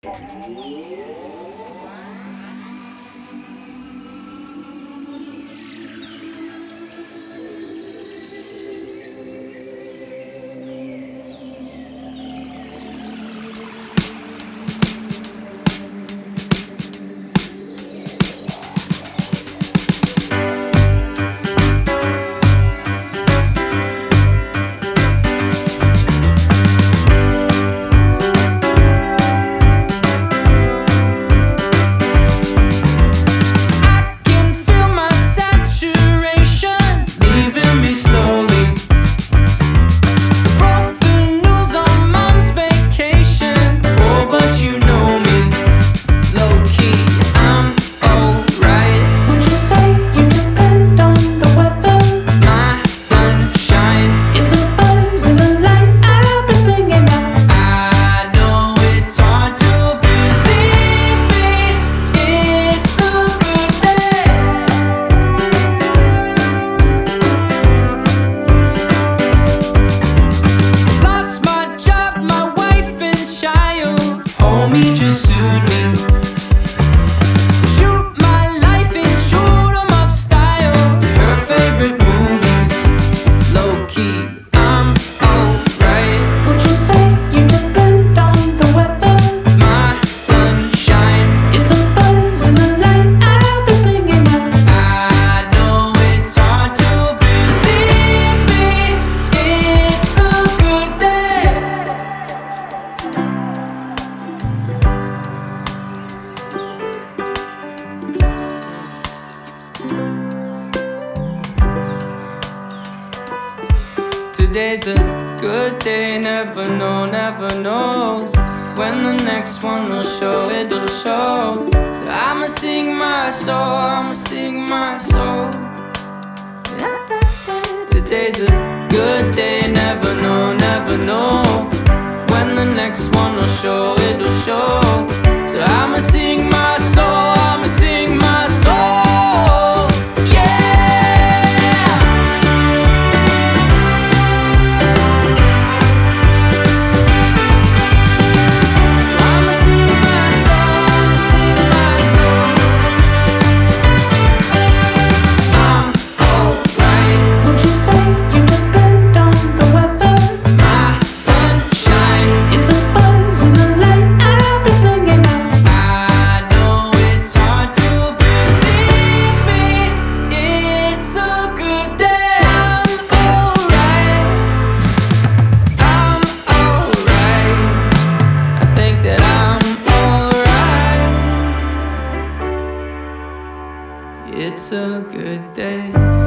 Homie just sued me. Shoot my life and shoot 'em up style. Her favorite movies, low key, I'm alright. Would you say you depend on the weather? My sunshine It's a buzz in the light I'll be singing out. I know it's hard to believe me. It's a good day. Today's a good day, never know when the next one will show, it'll show. So I'ma sing my soul, I'ma sing my soul. Today's a good day, never know when the next one will show, it'll show. So I'ma sing my soul, I'ma sing my soul. Yeah. So I'ma sing my soul, I'ma sing my soul. I'm alright. Would you say you depend on the weather? My sunshine It's a buzz in the light I'll be singing out. I know it's hard to believe me. It's a good day. I'm alright. I'm alright. I think that I'm alright. It's a good day.